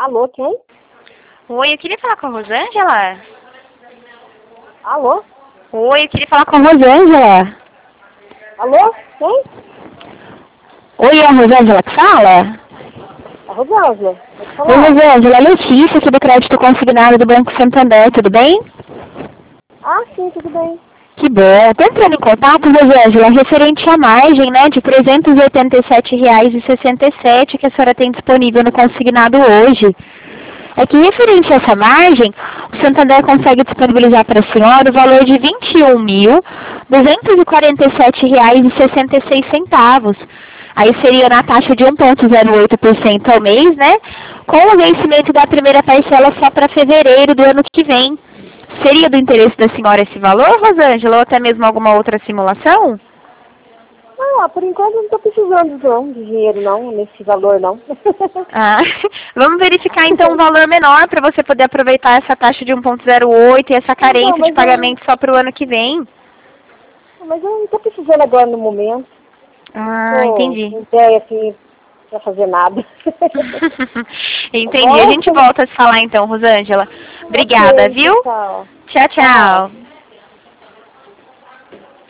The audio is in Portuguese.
Alô, quem? Oi, eu queria falar com a Rosângela. Alô? Oi, eu queria falar com a Rosângela. Alô, quem? Oi, é a Rosângela que fala? A Rosângela, pode Oi, falar. Rosângela, Letícia, aqui do Crédito Consignado do Banco Santander, tudo bem? Ah, sim, tudo bem. Que bom. Tô entrando em contato, Rosângela, referente à margem, né, de R$ 387,67 que a senhora tem disponível no consignado hoje. É que referente a essa margem, o Santander consegue disponibilizar para a senhora o valor de R$ 21.247,66. Aí seria na taxa de 1,08% ao mês, né? Com o vencimento da primeira parcela só para fevereiro do ano que vem. Seria do interesse da senhora esse valor, Rosângela, ou até mesmo alguma outra simulação? Ah, por enquanto eu não tô precisando não, de dinheiro não, nesse valor não. Ah, vamos verificar então um valor menor para você poder aproveitar essa taxa de 1,08 e essa Então, carência de pagamento só para o ano que vem. mas eu não tô precisando agora no momento. Ah, Tô entendi. com ideia assim, pra fazer nada. Tá Entendi. A bom? gente volta a se falar então, Rosângela. Obrigada, Ok, viu? tchau. Tchau, Tchau. tchau.